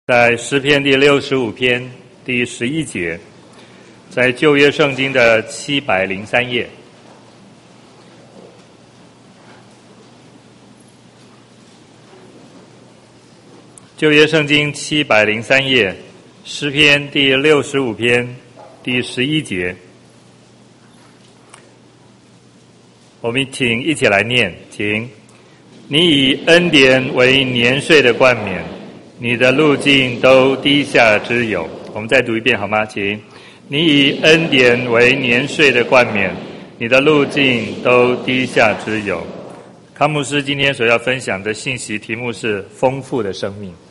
在诗篇第65篇第11节，在旧约圣经的703页。旧约圣经703页，诗篇第65篇第11节。我们请一起来念，请。你以恩典为年岁的冠冕，你的路径都低下之有。我们再读一遍好吗？请。你以恩典为年岁的冠冕，你的路径都低下之有。康牧师今天所要分享的信息题目是丰富的生命。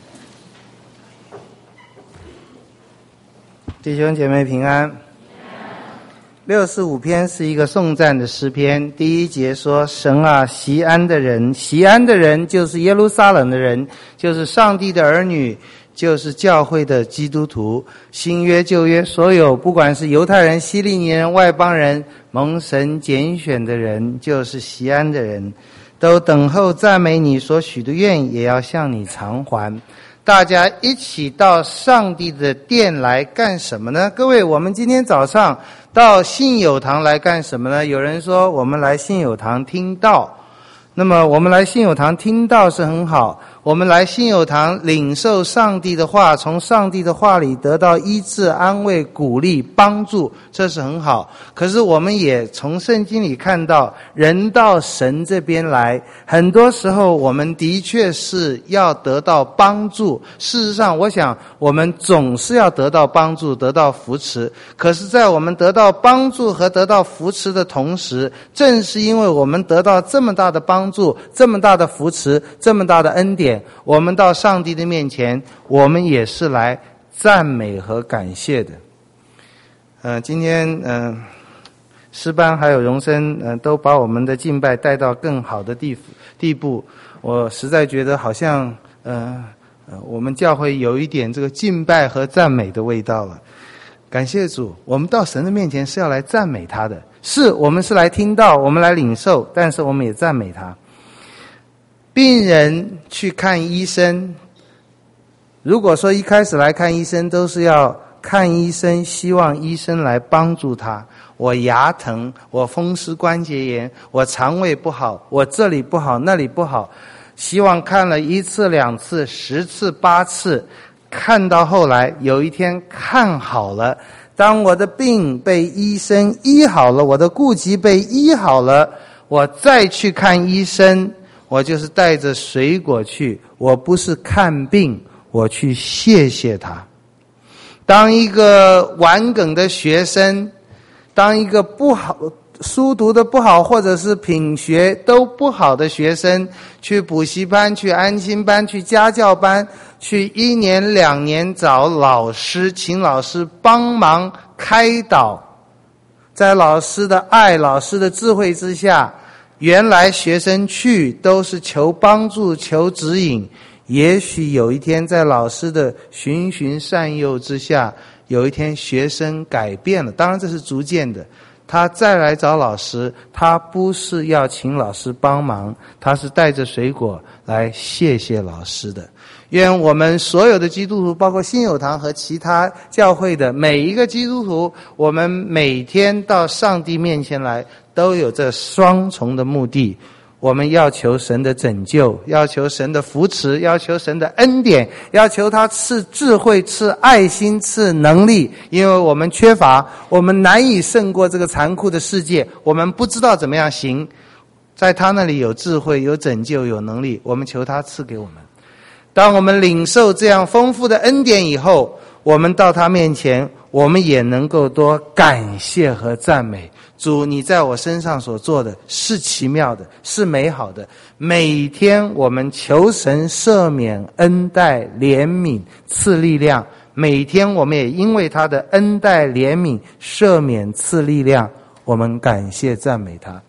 弟兄姐妹平安。65篇是一个颂赞的诗篇，第一节说：神啊，锡安的人，锡安的人就是耶路撒冷的人，就是上帝的儿女，就是教会的基督徒。新约旧约所有不管是犹太人、希利尼人、外邦人，蒙神拣选的人，就是锡安的人，都等候赞美你所许的愿，也要向你偿还。大家一起到上帝的殿来干什么呢？各位，我们今天早上到信友堂来干什么呢？有人说我们来信友堂听道，那么我们来信友堂听道是很好，我们来信友堂领受上帝的话，从上帝的话里得到医治、安慰、鼓励、帮助，这是很好。可是我们也从圣经里看到，人到神这边来，很多时候我们的确是要得到帮助。事实上，我想我们总是要得到帮助，得到扶持。可是在我们得到帮助和得到扶持的同时，正是因为我们得到这么大的帮助，这么大的扶持，这么大的恩典，我们到上帝的面前，我们也是来赞美和感谢的。今天诗班还有荣生都把我们的敬拜带到更好的地步。我实在觉得好像我们教会有一点这个敬拜和赞美的味道了。感谢主，我们到神的面前是要来赞美他的，是我们是来听到，我们来领受，但是我们也赞美他。病人去看医生，如果说一开始来看医生都是要看医生，希望医生来帮助他，我牙疼，我风湿关节炎，我肠胃不好，我这里不好那里不好，希望看了1次2次10次8次，看到后来有一天看好了，当我的病被医生医好了，我的痼疾被医好了，我再去看医生，我就是带着水果去，我不是看病，我去谢谢他。当一个顽梗的学生，当一个不好书读的不好，或者是品学都不好的学生，去补习班，去安亲班，去家教班，去1年2年找老师，请老师帮忙开导，在老师的爱、老师的智慧之下，原来学生去都是求帮助、求指引，也许有一天在老师的循循善诱之下，有一天学生改变了，当然这是逐渐的，他再来找老师，他不是要请老师帮忙，他是带着水果来谢谢老师的。愿我们所有的基督徒，包括信友堂和其他教会的每一个基督徒，我们每天到上帝面前来，都有这双重的目的。我们要求神的拯救，要求神的扶持，要求神的恩典，要求他赐智慧、赐爱心、赐能力，因为我们缺乏，我们难以胜过这个残酷的世界，我们不知道怎么样行，在他那里有智慧、有拯救、有能力，我们求他赐给我们。当我们领受这样丰富的恩典以后，我们到他面前，我们也能够多感谢和赞美。主，你在我身上所做的是奇妙的，是美好的。每天我们求神赦免、恩待、怜悯、赐力量，每天我们也因为他的恩待、怜悯、赦免、赐力量，我们感谢赞美他。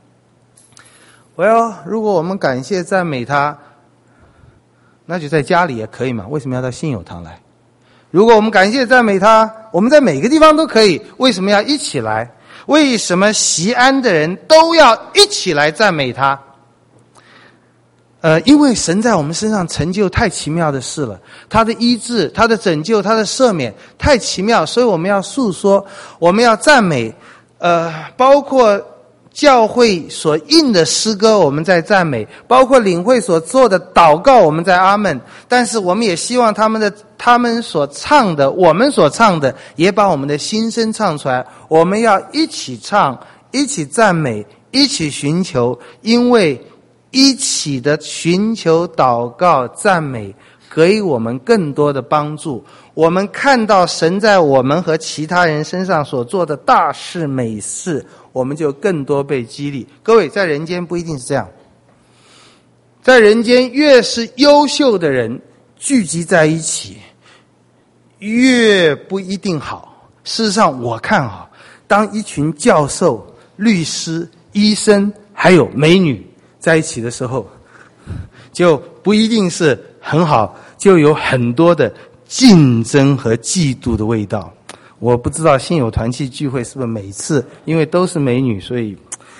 如果我们感谢赞美他，那就在家里也可以嘛，为什么要到信友堂来？如果我们感谢赞美他，我们在每个地方都可以，为什么要一起来？为什么锡安的人都要一起来赞美他？ 因为神在我们身上成就太奇妙的事了，他的医治，他的拯救，他的赦免太奇妙，所以我们要诉说，我们要赞美，包括教会所印的诗歌我们在赞美，包括领会所做的祷告我们在阿们，但是我们也希望他们所唱的，我们所唱的也把我们的心声唱出来，我们要一起唱，一起赞美，一起寻求，因为一起的寻求、祷告、赞美给我们更多的帮助。我们看到神在我们和其他人身上所做的大事美事，我们就更多被激励。各位，在人间不一定是这样，在人间越是优秀的人聚集在一起，越不一定好。事实上我看当一群教授、律师、医生还有美女在一起的时候，就不一定是很好，就有很多的竞争和嫉妒的味道。我不知道信友团契聚会是不是每次因为都是美女，所以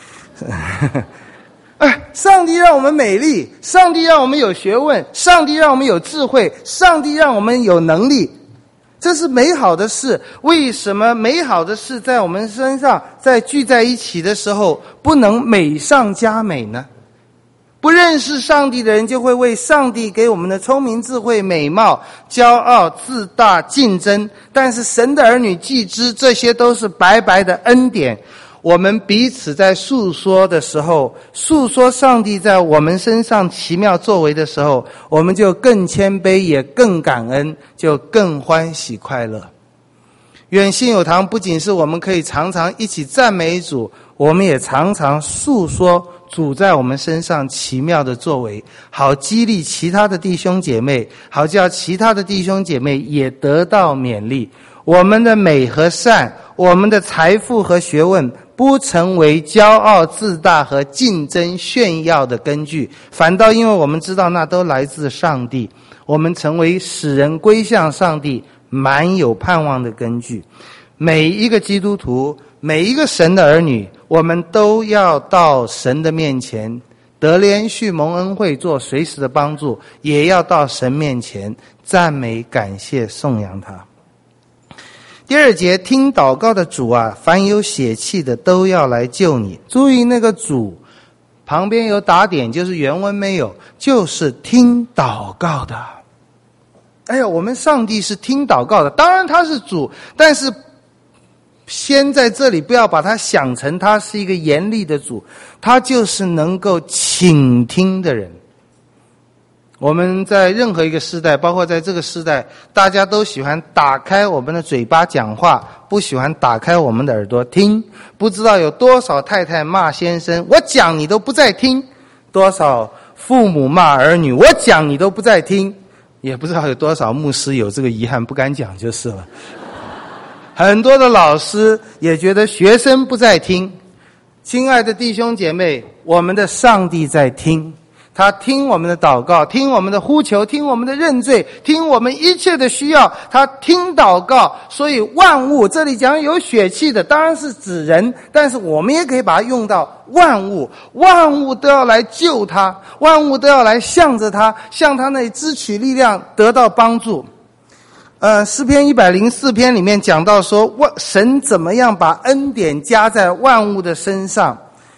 上帝让我们美丽，上帝让我们有学问，上帝让我们有智慧，上帝让我们有能力，这是美好的事。为什么美好的事在我们身上在聚在一起的时候不能美上加美呢？不认识上帝的人就会为上帝给我们的聪明、智慧、美貌骄傲、自大、竞争，但是神的儿女既知这些都是白白的恩典，我们彼此在诉说的时候，诉说上帝在我们身上奇妙作为的时候，我们就更谦卑，也更感恩，就更欢喜快乐。愿信友堂不仅是我们可以常常一起赞美主，我们也常常诉说主在我们身上奇妙的作为，好激励其他的弟兄姐妹，好叫其他的弟兄姐妹也得到勉励。我们的美和善，我们的财富和学问不成为骄傲自大和竞争炫耀的根据，反倒因为我们知道那都来自上帝，我们成为使人归向上帝满有盼望的根据。每一个基督徒，每一个神的儿女，我们都要到神的面前，得连续蒙恩惠，做随时的帮助，也要到神面前赞美感谢颂扬他。第二节，听祷告的主啊，凡有血气的都要来救你。注意那个主旁边有打点，就是原文没有，就是听祷告的。我们上帝是听祷告的，当然他是主，但是先在这里不要把他想成他是一个严厉的主，他就是能够倾听的人。我们在任何一个时代，包括在这个时代，大家都喜欢打开我们的嘴巴讲话，不喜欢打开我们的耳朵听。不知道有多少太太骂先生，我讲你都不在听，多少父母骂儿女，我讲你都不在听，也不知道有多少牧师有这个遗憾不敢讲就是了。很多的老师也觉得学生不在听。亲爱的弟兄姐妹，我们的上帝在听，他听我们的祷告，听我们的呼求，听我们的认罪，听我们一切的需要，他听祷告。所以万物，这里讲有血气的当然是指人，但是我们也可以把它用到万物，万物都要来救他，万物都要来向着他，向他那里支取力量，得到帮助。诗篇104篇里面讲到说，神怎么样把恩典加在万物的身上，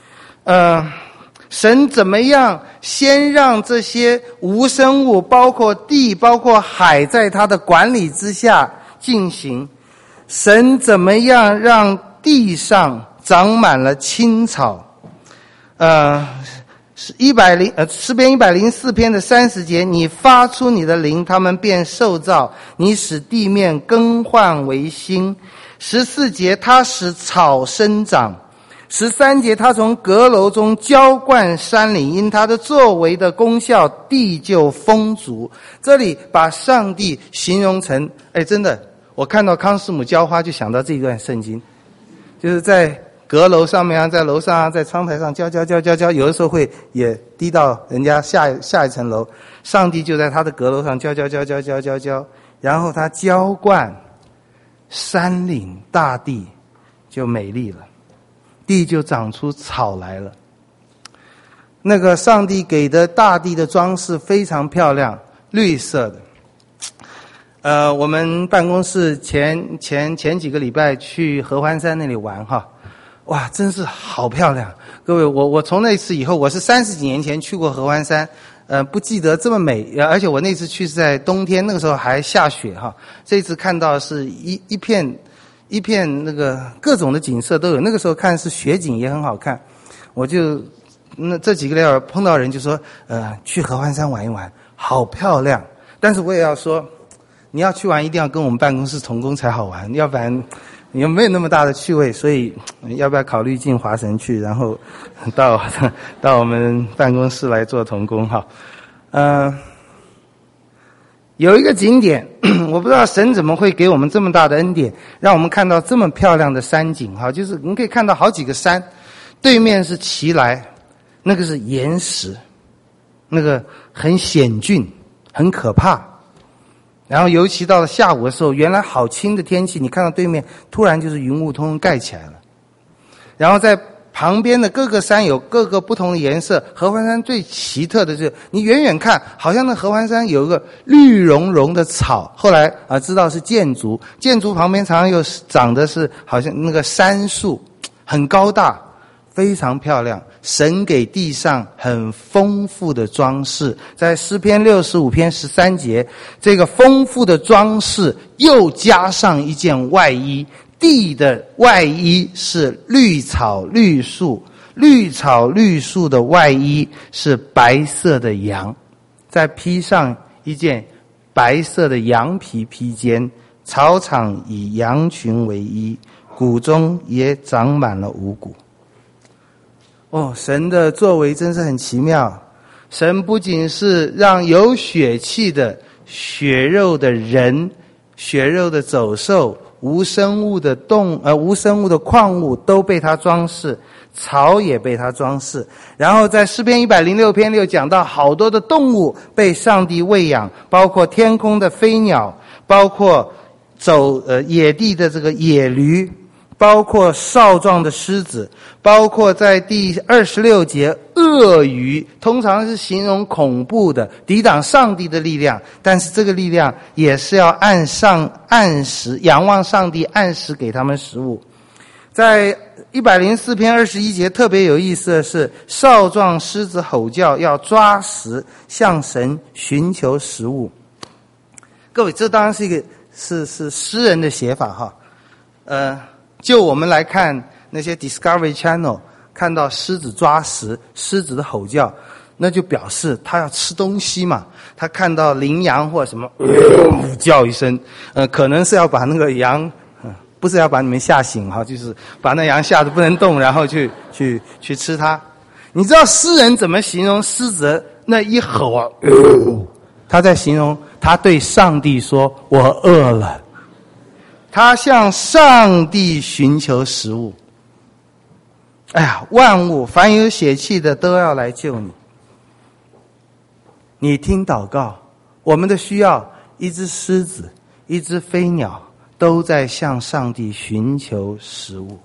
神怎么样先让这些无生物，包括地，包括海，在他的管理之下进行，神怎么样让地上长满了青草。诗篇104篇的30节，你发出你的灵，他们便受造，你使地面更换为新。14节，他使草生长。13节，他从阁楼中浇灌山岭，因他的作为的功效，地就丰足。这里把上帝形容成，真的，我看到康师母浇花就想到这一段圣经，就是在阁楼上面啊，在楼上啊，在窗台上浇，有的时候会也滴到人家下一层楼，上帝就在他的阁楼上浇，然后他浇灌山岭大地，就美丽了，地就长出草来了。 那个上帝给的大地的装饰非常漂亮，绿色的。我们办公室前几个礼拜去合欢山那里玩哈，哇，真是好漂亮！各位，我从那次以后，我是30几年前去过合欢山，不记得这么美，而且我那次去是在冬天，那个时候还下雪哈。这次看到是一片那个各种的景色都有，那个时候看是雪景也很好看。我就这几个礼拜碰到人就说，去合欢山玩一玩，好漂亮。但是我也要说，你要去玩一定要跟我们办公室同工才好玩，要不然你没有那么大的趣味。所以要不要考虑进华神去，然后到我们办公室来做同工哈？有一个景点，我不知道神怎么会给我们这么大的恩典，让我们看到这么漂亮的山景哈，就是你可以看到好几个山，对面是奇来，那个是岩石，那个很险峻，很可怕。然后尤其到了下午的时候，原来好清的天气，你看到对面突然就是云雾通通盖起来了。然后在旁边的各个山有各个不同的颜色，合欢山最奇特的是，你远远看好像那合欢山有一个绿茸茸的草，后来知道是箭竹，箭竹旁边常常又长的是好像那个杉树，很高大，非常漂亮。神给地上很丰富的装饰，在诗篇65篇13节，这个丰富的装饰又加上一件外衣，地的外衣是绿草绿树，绿草绿树的外衣是白色的羊，再披上一件白色的羊皮披肩，草场以羊群为衣，谷中也长满了五谷。神的作为真是很奇妙。神不仅是让有血气的血肉的人、血肉的走兽、无生物的无生物的矿物都被他装饰，草也被他装饰。然后在诗篇106篇6讲到好多的动物被上帝喂养，包括天空的飞鸟，包括野地的这个野驴，包括少壮的狮子，包括在第26节鳄鱼，通常是形容恐怖的抵挡上帝的力量，但是这个力量也是要按时仰望上帝，按时给他们食物。在104篇21节特别有意思的是，少壮狮子吼叫，要抓食，向神寻求食物。各位，这当然是一个是诗人的写法哈。就我们来看那些 Discovery Channel， 看到狮子抓食，狮子的吼叫，那就表示他要吃东西嘛。他看到羚羊或什么叫一声，可能是要把那个羊，不是要把你们吓醒哈，就是把那羊吓得不能动，然后去吃它。你知道诗人怎么形容狮子那一吼啊？他在形容他对上帝说：“我饿了。”他向上帝寻求食物。哎呀，万物凡有血气的都要来救你。你听祷告，我们的需要，一只狮子，一只飞鸟，都在向上帝寻求食物。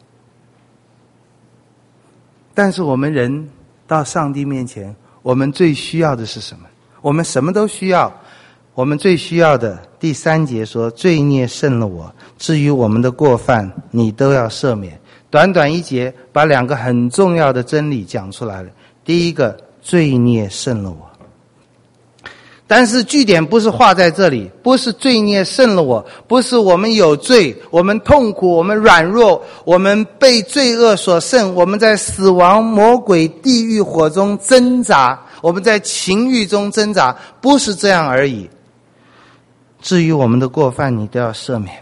但是我们人到上帝面前，我们最需要的是什么？我们什么都需要，我们最需要的第3节说：罪孽胜了我，至于我们的过犯，你都要赦免。短短1节把2个很重要的真理讲出来了。第一个，罪孽胜了我。但是句点不是画在这里，不是罪孽胜了我，不是我们有罪，我们痛苦，我们软弱，我们被罪恶所胜，我们在死亡、魔鬼、地狱火中挣扎，我们在情欲中挣扎，不是这样而已。至于我们的过犯，你都要赦免。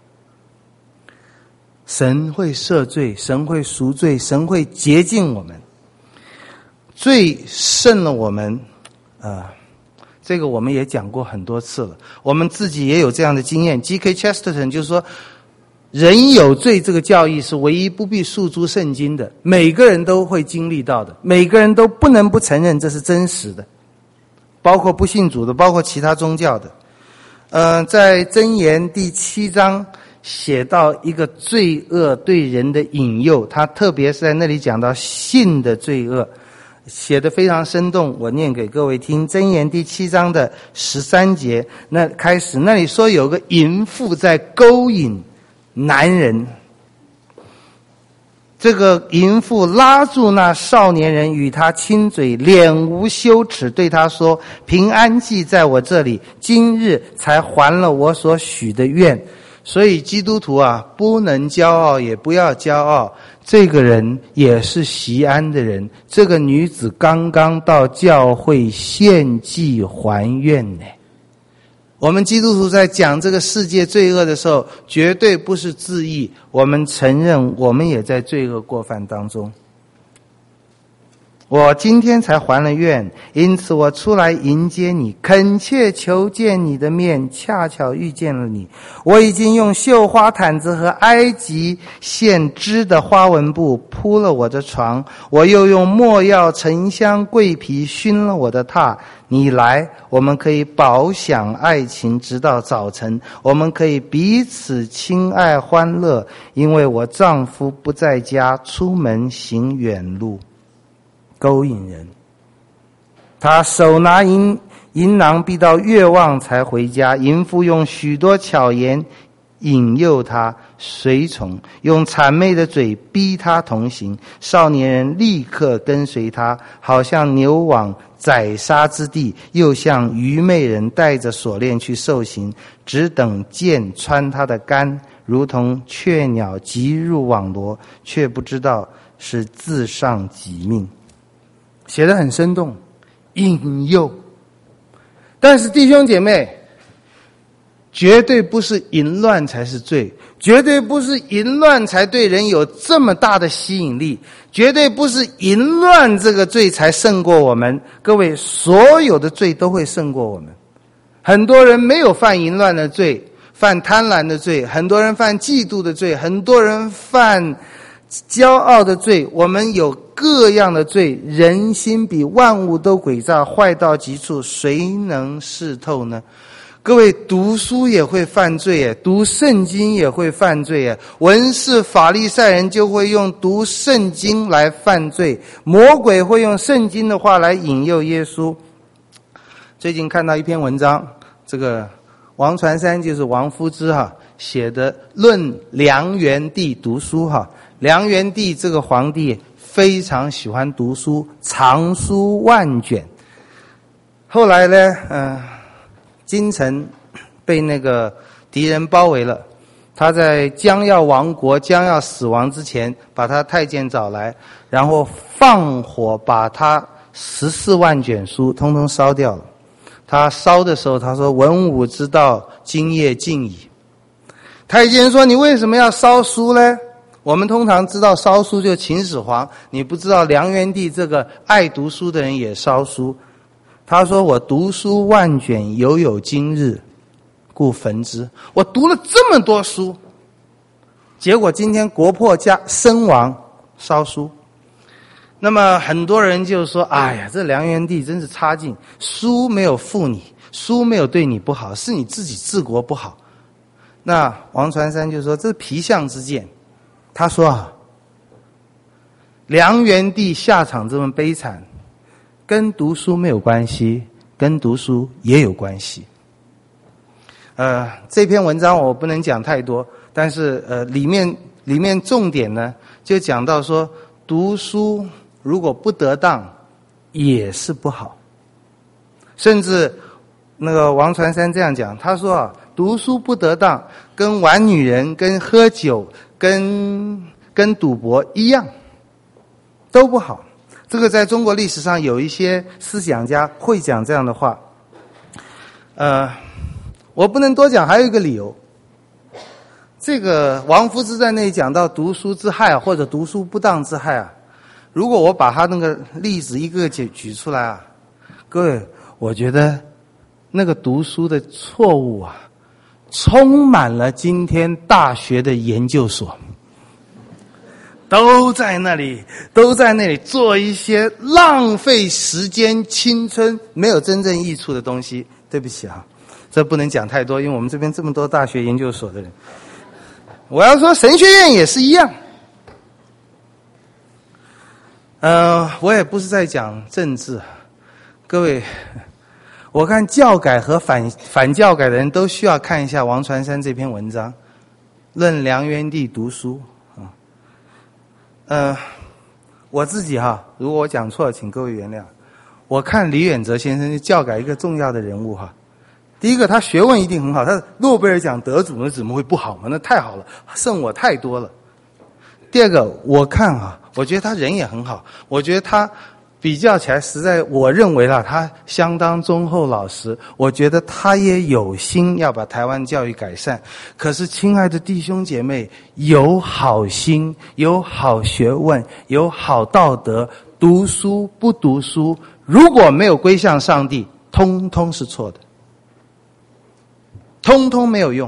神会赦罪，神会赎罪，神会洁净我们。罪胜了我们，这个我们也讲过很多次了，我们自己也有这样的经验。G.K. Chesterton 就是说，人有罪这个教义是唯一不必诉诸圣经的，每个人都会经历到的，每个人都不能不承认这是真实的，包括不信主的，包括其他宗教的。在箴言第7章写到一个罪恶对人的引诱，他特别是在那里讲到性的罪恶。 写得非常生动，我念给各位听。箴言第7章的13节，那开始那里说有个淫妇在勾引男人，这个淫妇拉住那少年人，与他亲嘴，脸无羞耻，对他说：平安记在我这里，今日才还了我所许的愿。所以基督徒啊，不能骄傲，也不要骄傲。这个人也是锡安的人，这个女子刚刚到教会献祭还愿呢。我们基督徒在讲这个世界罪恶的时候，绝对不是自义，我们承认我们也在罪恶过犯当中。我今天才还了愿，因此我出来迎接你，恳切求见你的面，恰巧遇见了你。我已经用绣花毯子和埃及线织的花纹布铺了我的床，我又用没药、沉香、桂皮熏了我的榻。你来，我们可以饱享爱情直到早晨，我们可以彼此亲爱欢乐，因为我丈夫不在家，出门行远路。勾引人，他手拿银囊，必到月望才回家。淫妇用许多巧言引诱他随从，用谄媚的嘴逼他同行。少年人立刻跟随他，好像牛往宰杀之地，又像愚昧人带着锁链去受刑，只等箭穿他的肝，如同雀鸟急入网罗，却不知道是自丧己命。写得很生动，引诱。但是弟兄姐妹，绝对不是淫乱才是罪，绝对不是淫乱才对人有这么大的吸引力，绝对不是淫乱这个罪才胜过我们。各位，所有的罪都会胜过我们。很多人没有犯淫乱的罪，犯贪婪的罪，很多人犯嫉妒的罪，很多人犯骄傲的罪，我们有各样的罪。人心比万物都诡诈，坏到极处，谁能识透呢？各位，读书也会犯罪耶，读圣经也会犯罪耶。文士法利赛人就会用读圣经来犯罪，魔鬼会用圣经的话来引诱耶稣。最近看到一篇文章，这个王传山就是王夫之写的论梁元帝读书梁元帝这个皇帝非常喜欢读书，藏书万卷。后来呢，京城被那个敌人包围了，他在将要亡国、将要死亡之前，把他太监找来，然后放火把他14万卷书通通烧掉了。他烧的时候，他说：“文武之道，今夜尽矣。”太监说：“你为什么要烧书呢？”我们通常知道烧书就秦始皇，你不知道梁元帝这个爱读书的人也烧书。他说：“我读书万卷，犹有今日，故焚之。”我读了这么多书，结果今天国破家身亡，烧书。那么很多人就说：“哎呀，这梁元帝真是差劲，书没有负你，书没有对你不好，是你自己治国不好。”那王传山就说：“这是皮相之见。”他说梁元帝下场这么悲惨，跟读书没有关系，跟读书也有关系。这篇文章我不能讲太多，但是里面重点呢，就讲到说，读书如果不得当也是不好。甚至那个王传山这样讲，他说读书不得当跟玩女人、跟喝酒、跟赌博一样，都不好。这个在中国历史上有一些思想家会讲这样的话。我不能多讲，还有一个理由。这个王夫之在那里讲到读书之害或者读书不当之害如果我把他那个例子一个个举出来各位，我觉得那个读书的错误充满了今天大学的研究所，都在那里做一些浪费时间、青春没有真正益处的东西。对不起这不能讲太多，因为我们这边这么多大学研究所的人。我要说神学院也是一样。 我也不是在讲政治，各位，我看教改和反教改的人都需要看一下王传山这篇文章，《论梁元帝读书》我自己如果我讲错了，请各位原谅。我看李远哲先生是教改一个重要的人物第一个，他学问一定很好，他诺贝尔奖得主，那怎么会不好嘛？那太好了，胜我太多了。第二个，我看我觉得他人也很好，我觉得他比较起来，实在我认为他相当忠厚老实，我觉得他也有心要把台湾教育改善。可是亲爱的弟兄姐妹，有好心，有好学问，有好道德，读书不读书，如果没有归向上帝，通通是错的，通通没有用。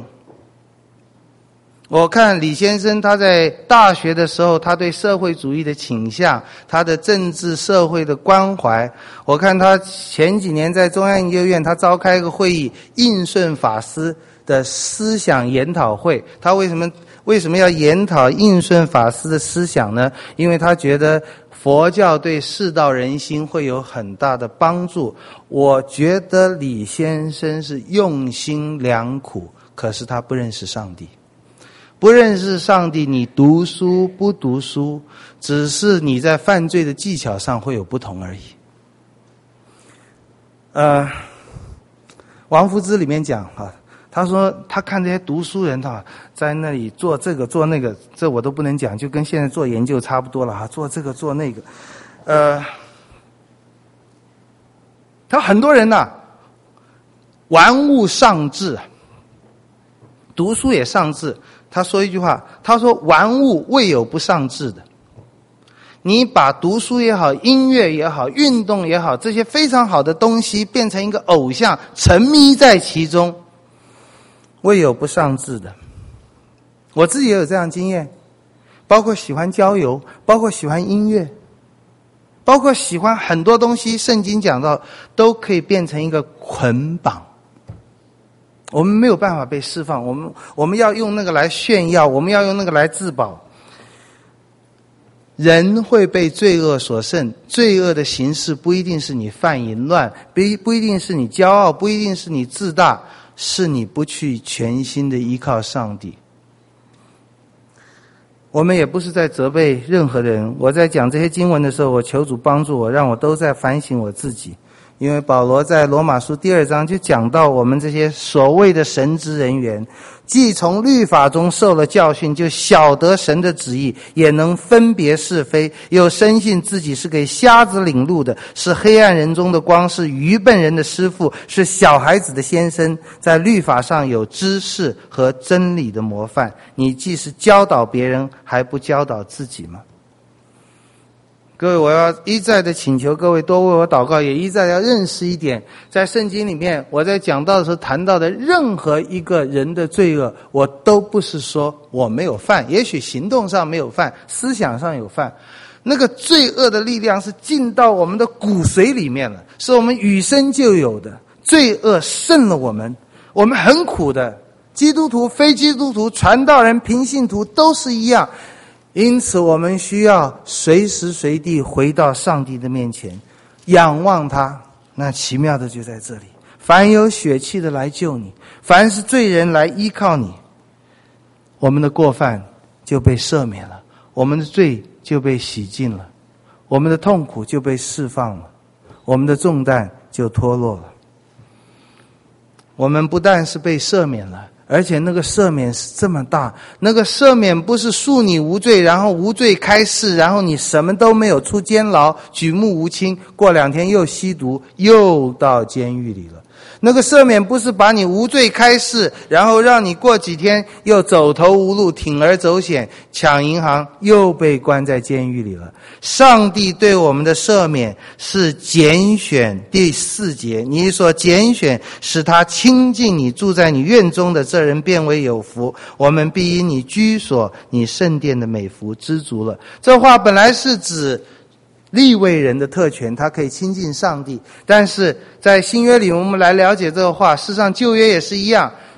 我看李先生他在大学的时候，他对社会主义的倾向，他的政治社会的关怀，我看他前几年在中央研究院他召开一个会议，印顺法师的思想研讨会。他为什么要研讨印顺法师的思想呢？因为他觉得佛教对世道人心会有很大的帮助。我觉得李先生是用心良苦，可是他不认识上帝。不认识上帝，你读书不读书，只是你在犯罪的技巧上会有不同而已。王夫之里面讲他说他看这些读书人在那里做这个做那个，这我都不能讲，就跟现在做研究差不多了做这个做那个。他很多人玩物丧志，读书也丧志。他说一句话，他说玩物未有不丧志的。你把读书也好，音乐也好，运动也好，这些非常好的东西变成一个偶像，沉迷在其中，未有不丧志的。我自己也有这样经验，包括喜欢郊游，包括喜欢音乐，包括喜欢很多东西，圣经讲到都可以变成一个捆绑。我们没有办法被释放，我们要用那个来炫耀，我们要用那个来自保。人会被罪恶所胜，罪恶的形式不一定是你犯淫乱，不一定是你骄傲，不一定是你自大，是你不去全心的依靠上帝。我们也不是在责备任何人，我在讲这些经文的时候，我求主帮助我，让我都在反省我自己。因为保罗在罗马书2章就讲到我们这些所谓的神职人员，既从律法中受了教训，就晓得神的旨意，也能分别是非，又深信自己是给瞎子领路的，是黑暗人中的光，是愚笨人的师傅，是小孩子的先生，在律法上有知识和真理的模范。你既是教导别人，还不教导自己吗？各位，我要一再的请求各位多为我祷告，也一再要认识一点，在圣经里面我在讲道的时候谈到的任何一个人的罪恶，我都不是说我没有犯，也许行动上没有犯，思想上有犯，那个罪恶的力量是进到我们的骨髓里面了，是我们与生就有的，罪恶胜了我们很苦的，基督徒非基督徒，传道人平信徒都是一样。因此我们需要随时随地回到上帝的面前，仰望他。那奇妙的就在这里，凡有血气的来救你，凡是罪人来依靠你，我们的过犯就被赦免了，我们的罪就被洗净了，我们的痛苦就被释放了，我们的重担就脱落了。我们不但是被赦免了，而且那个赦免是这么大，那个赦免不是恕你无罪，然后无罪开释，然后你什么都没有，出监牢举目无亲，过2天又吸毒，又到监狱里了。那个赦免不是把你无罪开释，然后让你过几天又走投无路，铤而走险，抢银行，又被关在监狱里了。上帝对我们的赦免是拣选，第4节，你所拣选，使他亲近你，住在你院中的这人变为有福，我们必因你居所，你圣殿的美福知足了。这话本来是指利未人的特权，他可以亲近上帝，但是在新约里我们来了解这个话，事实上旧约也是一样，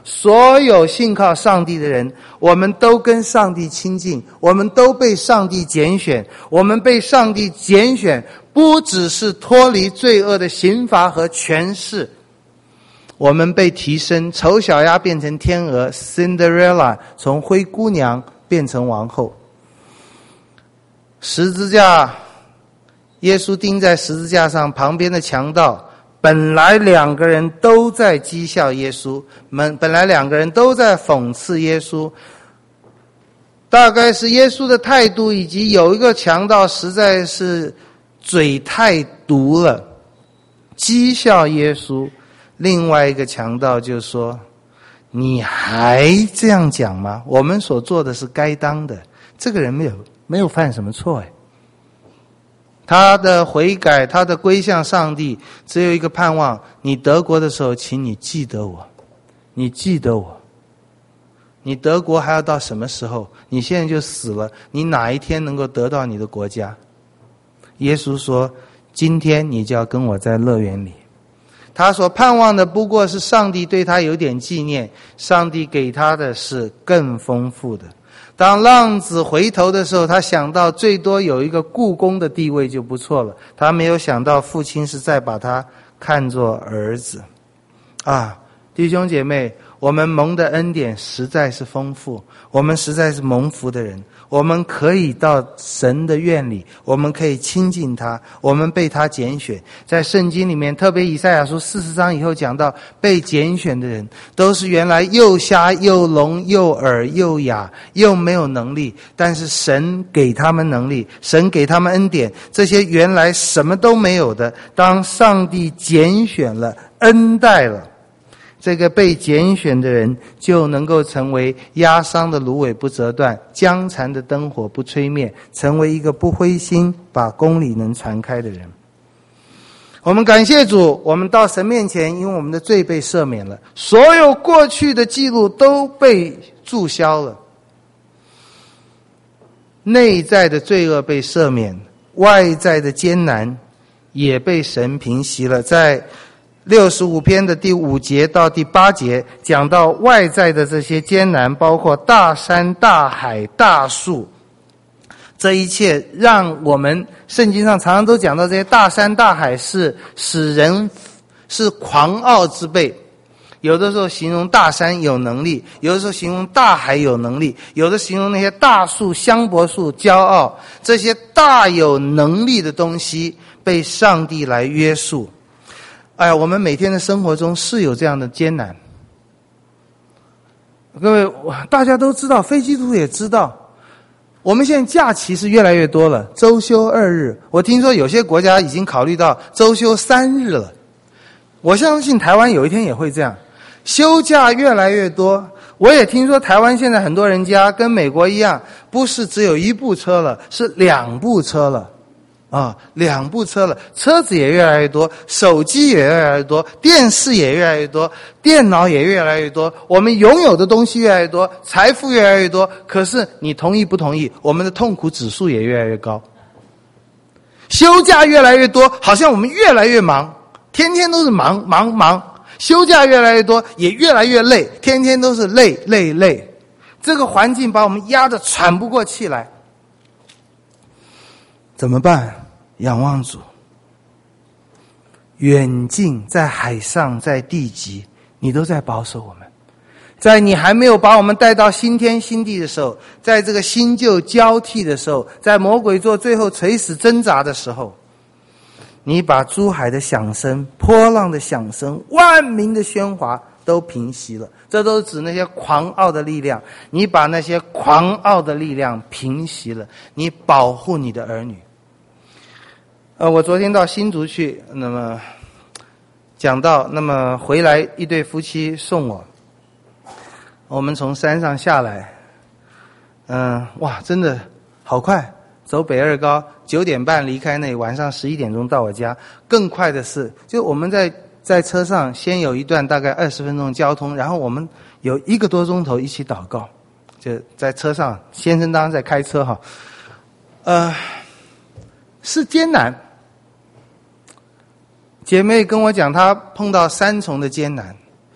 所有信靠上帝的人，我们都跟上帝亲近，我们都被上帝拣选。我们被上帝拣选，不只是脱离罪恶的刑罚和权势，我们被提升，丑小鸭变成天鹅， Cinderella 从灰姑娘变成王后。十字架，耶稣钉在十字架上，旁边的强盗本来两个人都在讥笑耶稣，本来两个人都在讽刺耶稣，大概是耶稣的态度，以及有一个强盗实在是嘴太毒了，讥笑耶稣。另外一个强盗就说：你还这样讲吗？我们所做的是该当的，这个人没有犯什么错哎。他的悔改，他的归向上帝，只有一个盼望：你得国的时候，请你记得我，你记得我。你得国还要到什么时候？你现在就死了，你哪一天能够得到你的国家？耶稣说：今天你就要跟我在乐园里。他所盼望的不过是上帝对他有点纪念，上帝给他的是更丰富的。当浪子回头的时候，他想到最多有一个雇工的地位就不错了，他没有想到父亲是在把他看作儿子。弟兄姐妹，我们蒙的恩典实在是丰富，我们实在是蒙福的人，我们可以到神的院里，我们可以亲近他，我们被他拣选。在圣经里面，特别以赛亚书40章以后讲到，被拣选的人都是原来又瞎又聋又耳又哑又没有能力，但是神给他们能力，神给他们恩典，这些原来什么都没有的，当上帝拣选了，恩待了，这个被拣选的人就能够成为压伤的芦苇不折断，将残的灯火不吹灭，成为一个不灰心，把公理能传开的人。我们感谢主，我们到神面前，因为我们的罪被赦免了，所有过去的记录都被注销了，内在的罪恶被赦免，外在的艰难也被神平息了。在65篇的第5节到第8节讲到外在的这些艰难，包括大山大海大树，这一切让我们圣经上常常都讲到，这些大山大海是使人是狂傲之辈，有的时候形容大山有能力，有的时候形容大海有能力，有的形容那些大树香柏树骄傲，这些大有能力的东西被上帝来约束。我们每天的生活中是有这样的艰难。各位，大家都知道，非基督徒也知道，我们现在假期是越来越多了，周休2日，我听说有些国家已经考虑到周休3日了。我相信台湾有一天也会这样，休假越来越多。我也听说台湾现在很多人家跟美国一样，不是只有1部车了，是2部车了。2部车了，车子也越来越多，手机也越来越多，电视也越来越多，电脑也越来越多，我们拥有的东西越来越多，财富越来越多。可是你同意不同意，我们的痛苦指数也越来越高。休假越来越多，好像我们越来越忙，天天都是忙。休假越来越多，也越来越累，天天都是累。这个环境把我们压得喘不过气来，怎么办？仰望主，远近在海上在地极，你都在保守我们。在你还没有把我们带到新天新地的时候，在这个新旧交替的时候，在魔鬼做最后垂死挣扎的时候，你把珠海的响声、波浪的响声、万民的喧哗都平息了。这都是指那些狂傲的力量，你把那些狂傲的力量平息了，你保护你的儿女。我昨天到新竹去，那么讲到，那么回来一对夫妻送我们从山上下来，真的好快，走北二高9点半离开那里，晚上11点钟到我家。更快的是，就我们在车上先有一段大概20分钟交通，然后我们有1个多钟头一起祷告，就在车上，先生当然在开车哈，是艰难。姐妹跟我讲，她碰到3重的艰难。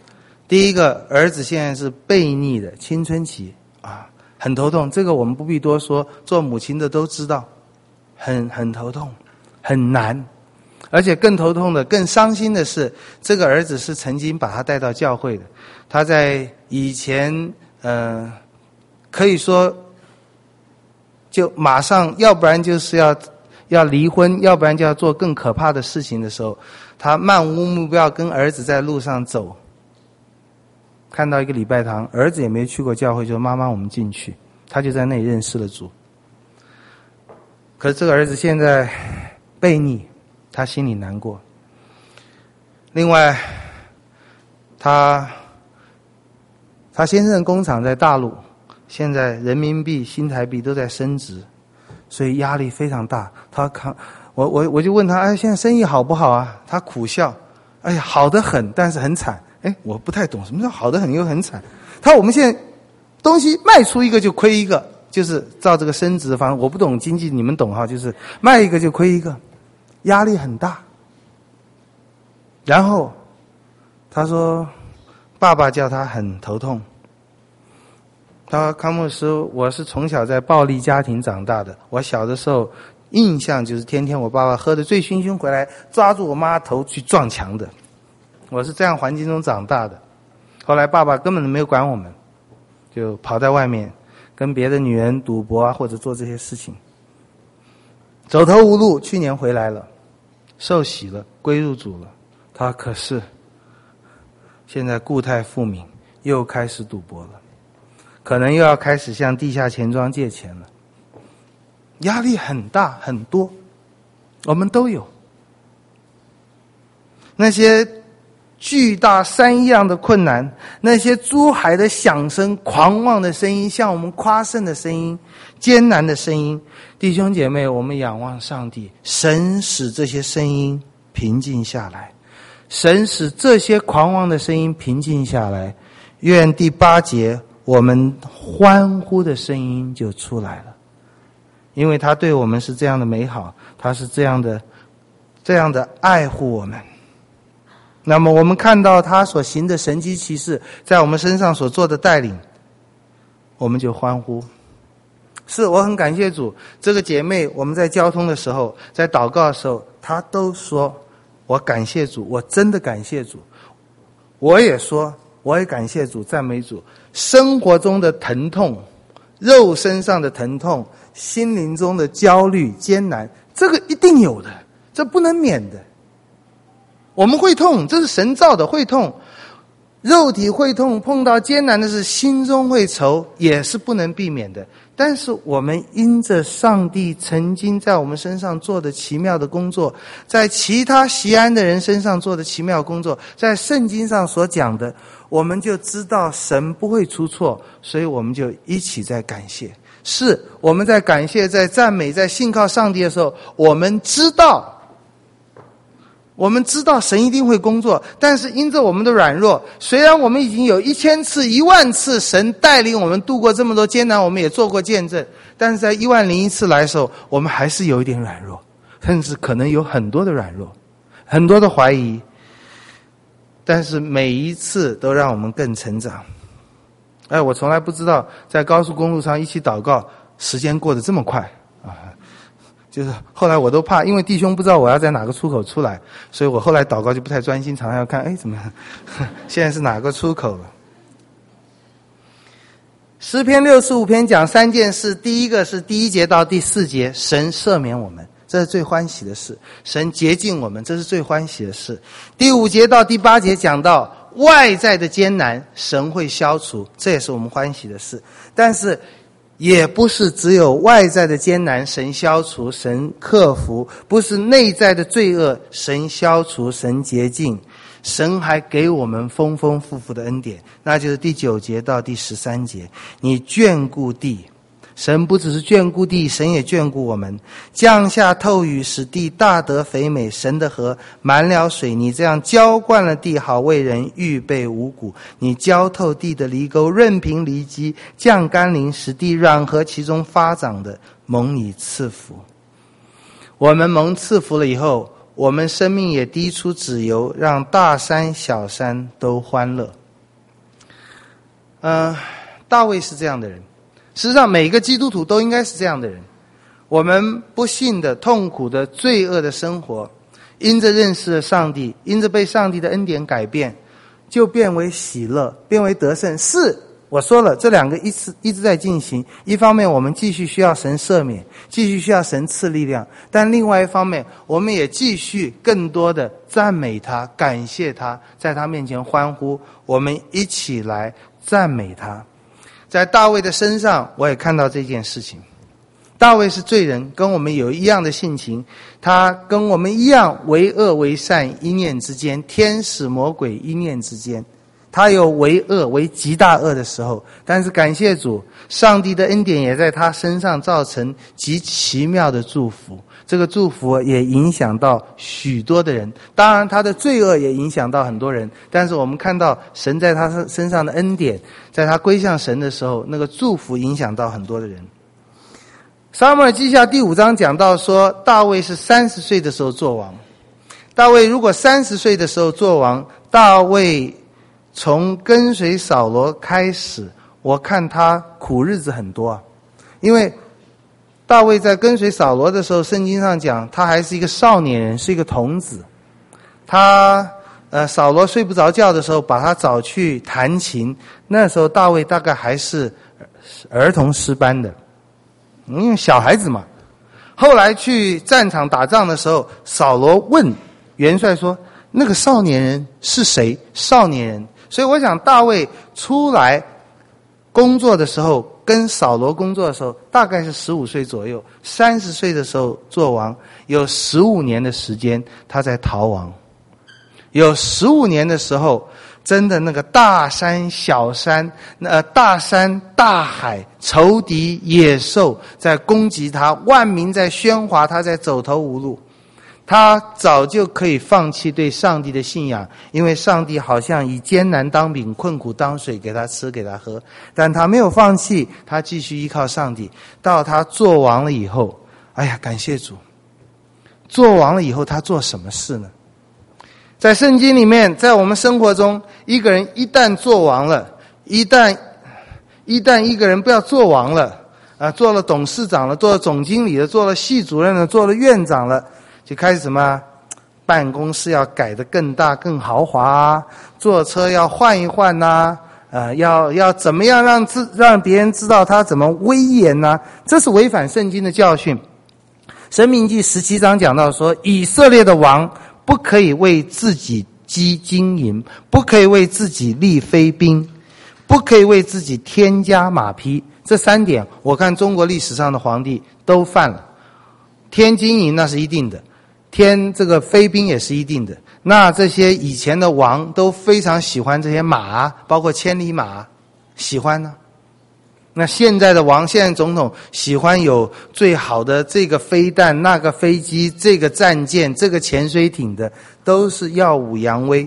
第一个，儿子现在是悖逆的青春期啊，很头痛，这个我们不必多说，做母亲的都知道，很头痛，很难。而且更头痛的、更伤心的是，这个儿子是曾经把他带到教会的，他在以前可以说就马上，要不然就是要离婚，要不然就要做更可怕的事情的时候，他漫无目标跟儿子在路上走，看到一个礼拜堂，儿子也没去过教会，就说妈妈我们进去，他就在那里认识了主。可是这个儿子现在悖逆，他心里难过。另外他先生的工厂在大陆，现在人民币新台币都在升值，所以压力非常大。我就问他，哎，现在生意好不好啊？他苦笑，哎呀，好得很，但是很惨。哎，我不太懂什么叫好得很又很惨。他说我们现在东西卖出一个就亏一个，就是照这个升值的方式，我不懂经济，你们懂哈，就是卖一个就亏一个，压力很大。然后他说爸爸叫他很头痛。他说康牧师，我是从小在暴力家庭长大的，我小的时候印象就是天天我爸爸喝得醉醺醺回来，抓住我妈头去撞墙的，我是这样环境中长大的。后来爸爸根本没有管我们，就跑在外面跟别的女人赌博啊，或者做这些事情，走投无路。去年回来了，受洗了，归入主了。他可是现在故态复萌，又开始赌博了，可能又要开始向地下钱庄借钱了，压力很大很多，我们都有。那些巨大山一样的困难，那些珠海的响声、狂妄的声音，向我们夸胜的声音、艰难的声音，弟兄姐妹，我们仰望上帝，神使这些声音平静下来，神使这些狂妄的声音平静下来。愿第8节我们欢呼的声音就出来了，因为他对我们是这样的美好，他是这样的爱护我们。那么我们看到他所行的神迹奇事，在我们身上所做的带领，我们就欢呼。是，我很感谢主，这个姐妹我们在交通的时候，在祷告的时候，她都说我感谢主，我真的感谢主。我也说我也感谢主，赞美主。生活中的疼痛，肉身上的疼痛，心灵中的焦虑艰难，这个一定有的，这不能免的。我们会痛，这是神造的，会痛，肉体会痛，碰到艰难的事，心中会愁，也是不能避免的。但是我们因着上帝曾经在我们身上做的奇妙的工作，在其他锡安的人身上做的奇妙工作，在圣经上所讲的，我们就知道神不会出错，所以我们就一起在感谢。是，我们在感谢，在赞美，在信靠上帝的时候，我们知道神一定会工作，但是因着我们的软弱，虽然我们已经有1000次、10000次神带领我们度过这么多艰难，我们也做过见证，但是在10001次来的时候，我们还是有一点软弱，甚至可能有很多的软弱，很多的怀疑，但是每一次都让我们更成长。我从来不知道在高速公路上一起祷告，时间过得这么快啊！就是后来我都怕，因为弟兄不知道我要在哪个出口出来，所以我后来祷告就不太专心，常常要看，怎么样现在是哪个出口了。诗篇65篇讲3件事，第一个是第1节到第4节，神赦免我们，这是最欢喜的事；神洁净我们，这是最欢喜的事。第5节到第8节讲到外在的艰难，神会消除，这也是我们欢喜的事。但是也不是只有外在的艰难神消除，神克服，不是内在的罪恶神消除，神洁净，神还给我们丰丰富富的恩典，那就是第9节到第13节。你眷顾地，神不只是眷顾地，神也眷顾我们，降下透雨，使地大得肥美，神的河满了水，你这样浇灌了地，好为人预备五谷。你浇透地的犁沟，润平犁基，降甘霖，使地软和其中发长的，蒙你赐福。我们蒙赐福了以后，我们生命也滴出脂油，让大山小山都欢乐。 大卫是这样的人，事实上每个基督徒都应该是这样的人。我们不幸的、痛苦的、罪恶的生活，因着认识了上帝，因着被上帝的恩典改变，就变为喜乐，变为得胜。是我说了，这两个一直在进行。一方面我们继续需要神赦免，继续需要神赐力量，但另外一方面我们也继续更多的赞美他，感谢他，在他面前欢呼。我们一起来赞美他。在大卫的身上我也看到这件事情。大卫是罪人，跟我们有一样的性情，他跟我们一样为恶为善一念之间，天使魔鬼一念之间。他有为恶为极大恶的时候，但是感谢主，上帝的恩典也在他身上造成极奇妙的祝福。这个祝福也影响到许多的人，当然他的罪恶也影响到很多人，但是我们看到神在他身上的恩典，在他归向神的时候，那个祝福影响到很多的人。撒母耳记下第5章讲到说，大卫是30岁的时候做王。大卫如果30岁的时候做王，大卫从跟随扫罗开始，我看他苦日子很多啊。因为大卫在跟随扫罗的时候，圣经上讲他还是一个少年人，是一个童子。扫罗睡不着觉的时候，把他找去弹琴，那时候大卫大概还是儿童诗班的，因为小孩子嘛。后来去战场打仗的时候，扫罗问元帅说，那个少年人是谁？少年人。所以我想大卫出来工作的时候，跟扫罗工作的时候，大概是15岁左右。30岁的时候做王，有15年的时间他在逃亡。有15年的时候，真的那个大山小山，大山大海，仇敌野兽在攻击他，万民在喧哗，他在走投无路。他早就可以放弃对上帝的信仰，因为上帝好像以艰难当饼，困苦当水，给他吃给他喝，但他没有放弃，他继续依靠上帝。到他做王了以后，哎呀，感谢主，做王了以后他做什么事呢？在圣经里面，在我们生活中，一个人一旦做王了，一旦一个人不要做王了做了董事长了，做了总经理了，做了系主任了，做了院长了，就开始什么办公室要改得更大更豪华坐车要换一换要怎么样让别人知道他怎么威严这是违反圣经的教训。申命记17章讲到说，以色列的王不可以为自己积金银，不可以为自己立妃嫔，不可以为自己添加马匹。这3点我看中国历史上的皇帝都犯了。添金银那是一定的，添这个妃嫔也是一定的。那这些以前的王都非常喜欢这些马，包括千里马，喜欢呢。那现在的王，现在总统喜欢有最好的这个飞弹，那个飞机，这个战舰，这个潜水艇的，都是耀武扬威。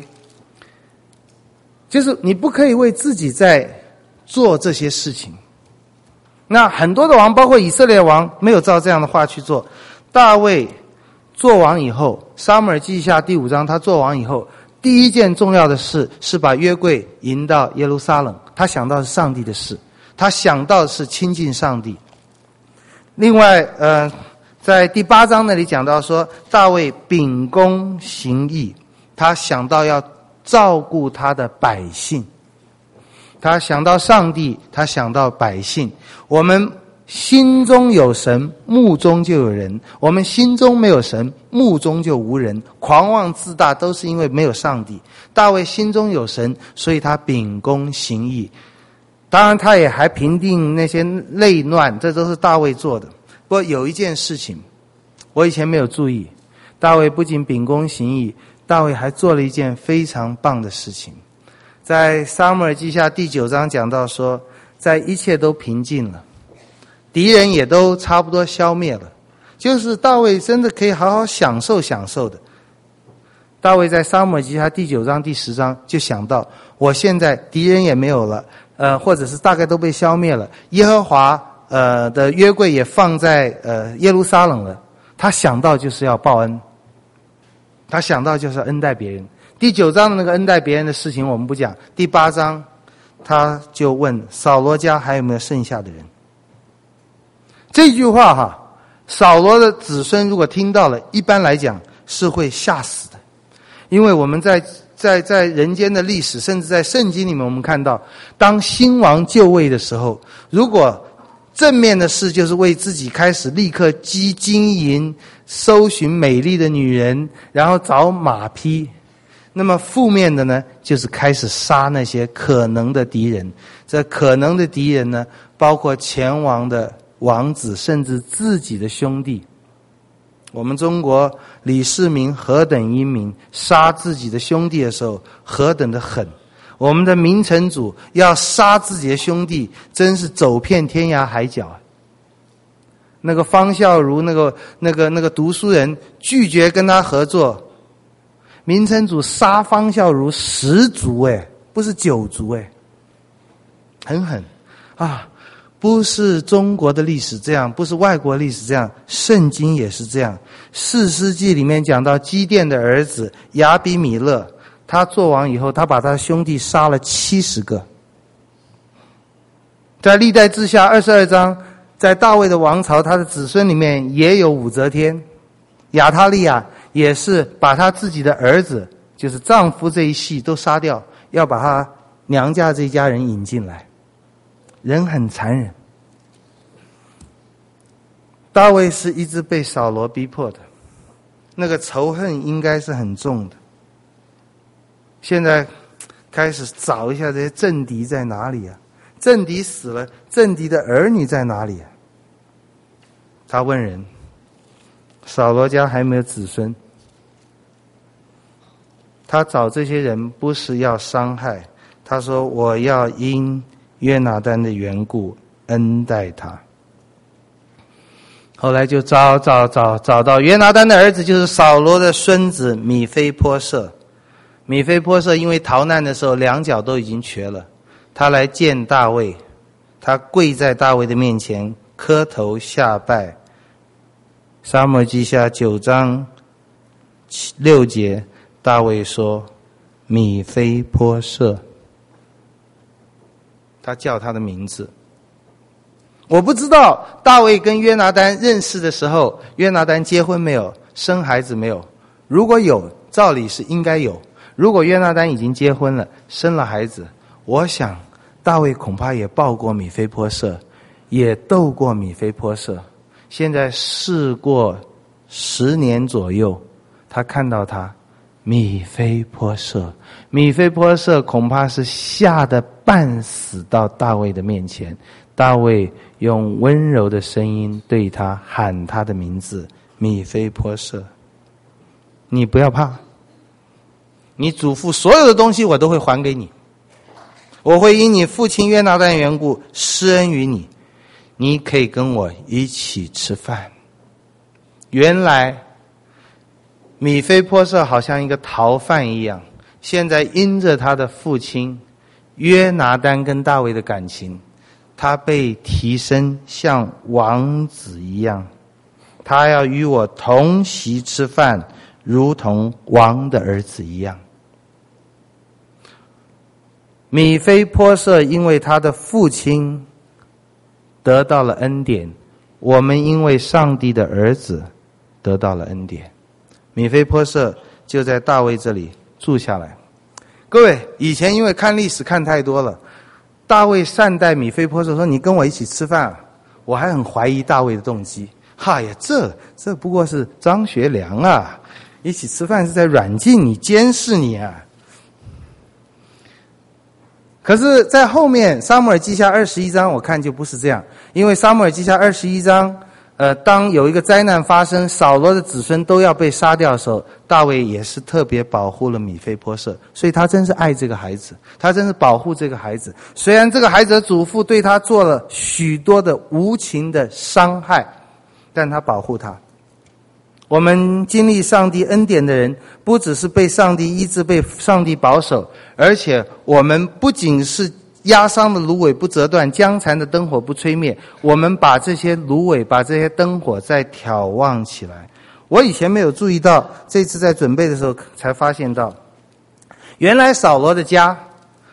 就是你不可以为自己在做这些事情。那很多的王，包括以色列王，没有照这样的话去做。大卫做王以后，撒母耳记下第5章，他做王以后，第一件重要的事是把约柜迎到耶路撒冷。他想到是上帝的事，他想到的是亲近上帝。另外在第8章那里讲到说，大卫秉公行义，他想到要照顾他的百姓。他想到上帝，他想到百姓。我们心中有神，目中就有人；我们心中没有神，目中就无人。狂妄自大都是因为没有上帝。大卫心中有神，所以他秉公行义。当然他也还平定那些内乱，这都是大卫做的。不过有一件事情我以前没有注意，大卫不仅秉公行义，大卫还做了一件非常棒的事情。在撒母耳记下第9章讲到说，在一切都平静了，敌人也都差不多消灭了，就是大卫真的可以好好享受的。大卫在撒母耳记下第9章第10章就想到，我现在敌人也没有了，或者是大概都被消灭了，耶和华的约柜也放在耶路撒冷了。他想到就是要报恩，他想到就是要恩待别人。第9章的那个恩待别人的事情我们不讲，第8章他就问扫罗家还有没有剩下的人。这句话扫罗的子孙如果听到了，一般来讲是会吓死的。因为我们在人间的历史，甚至在圣经里面，我们看到当新王就位的时候，如果正面的事就是为自己开始立刻积金银，搜寻美丽的女人，然后找马匹，那么负面的呢，就是开始杀那些可能的敌人。这可能的敌人呢，包括前王的王子，甚至自己的兄弟。我们中国李世民何等英明，杀自己的兄弟的时候何等的狠。我们的明成祖要杀自己的兄弟，真是走遍天涯海角啊。那个方孝孺那个读书人拒绝跟他合作，明成祖杀方孝孺10族不是9族很狠啊。不是中国的历史这样，不是外国历史这样，圣经也是这样。士师记里面讲到基甸的儿子亚比米勒，他做王以后，他把他的兄弟杀了70个。在历代志下22章，在大卫的王朝，他的子孙里面也有武则天。亚他利亚也是把他自己的儿子，就是丈夫这一系都杀掉，要把他娘家这一家人引进来。人很残忍。大卫是一直被扫罗逼迫的，那个仇恨应该是很重的。现在开始找一下这些政敌在哪里啊？政敌死了，政敌的儿女在哪里啊？他问人，扫罗家还没有子孙。他找这些人不是要伤害，他说我要因约拿单的缘故恩待他。后来就找到约拿单的儿子，就是扫罗的孙子米非波设。米非波设因为逃难的时候2脚都已经瘸了，他来见大卫，他跪在大卫的面前磕头下拜。撒母耳记下9章6节，大卫说米非波设，他叫他的名字。我不知道大卫跟约拿单认识的时候，约拿单结婚没有，生孩子没有？如果有，照理是应该有。如果约拿单已经结婚了，生了孩子，我想大卫恐怕也抱过米非波设，也斗过米非波设。现在事过10年左右，他看到他米非波设，米非波设恐怕是吓得半死到大卫的面前。大卫用温柔的声音对他喊他的名字，米非波设，你不要怕，你祖父所有的东西我都会还给你，我会因你父亲约拿单的缘故施恩于你，你可以跟我一起吃饭。原来米非波设好像一个逃犯一样，现在因着他的父亲约拿单跟大卫的感情，他被提升像王子一样，他要与我同席吃饭，如同王的儿子一样。米非波设因为他的父亲得到了恩典，我们因为上帝的儿子得到了恩典。米非波设就在大卫这里住下来。各位，以前因为看历史看太多了，大卫善待米非波设，说你跟我一起吃饭，我还很怀疑大卫的动机。这不过是张学良啊，一起吃饭是在软禁你，监视你啊。可是在后面撒母耳记下21章我看就不是这样，因为撒母耳记下21章当有一个灾难发生，扫罗的子孙都要被杀掉的时候，大卫也是特别保护了米非波设，所以他真是爱这个孩子，他真是保护这个孩子。虽然这个孩子的祖父对他做了许多的无情的伤害，但他保护他。我们经历上帝恩典的人，不只是被上帝医治，被上帝保守，而且我们不仅是压伤的芦苇不折断，将残的灯火不吹灭，我们把这些芦苇，把这些灯火再挑旺起来。我以前没有注意到，这次在准备的时候才发现到，原来扫罗的家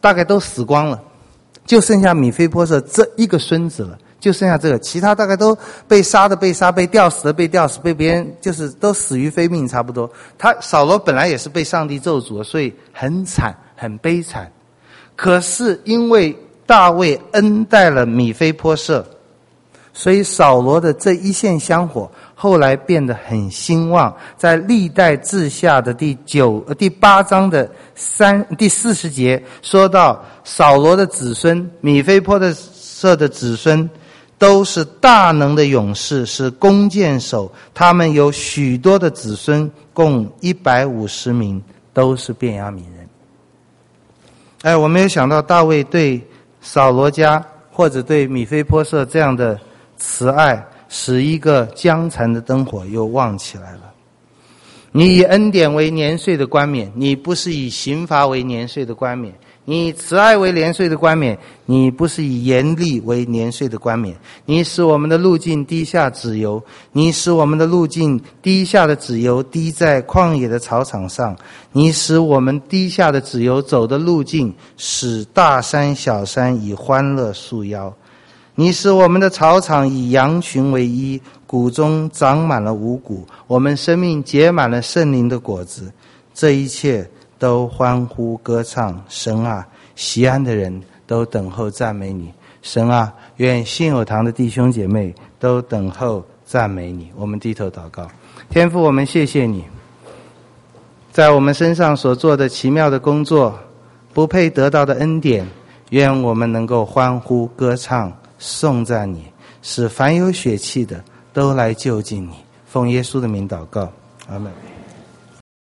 大概都死光了，就剩下米非波设这一个孙子了，就剩下这个，其他大概都被杀的被杀，被吊死的被吊死，被别人就是都死于非命差不多。扫罗本来也是被上帝咒诅的，所以很惨很悲惨。可是因为大卫恩待了米非波设，所以扫罗的这一线香火后来变得很兴旺。在历代志下的第8章的第40节说到，扫罗的子孙米非波设的子孙都是大能的勇士，是弓箭手，他们有许多的子孙，共150名，都是便雅悯人。我没有想到大卫对扫罗家或者对米非波设这样的慈爱，使一个将残的灯火又旺起来了。你以恩典为年岁的冠冕，你不是以刑罚为年岁的冠冕；你以慈爱为年岁的冠冕，你不是以严厉为年岁的冠冕。你使我们的路径滴下脂油，你使我们的路径滴下的脂油滴在旷野的草场上，你使我们滴下的脂油走的路径，使大山小山以欢乐束腰。你使我们的草场以羊群为衣，谷中长满了五谷，我们生命结满了圣灵的果子。这一切都欢呼歌唱，神啊，锡安的人都等候赞美你。神啊，愿信友堂的弟兄姐妹都等候赞美你。我们低头祷告。天父，我们谢谢你在我们身上所做的奇妙的工作，不配得到的恩典，愿我们能够欢呼歌唱颂赞你，使凡有血气的都来就近你。奉耶稣的名祷告，阿们。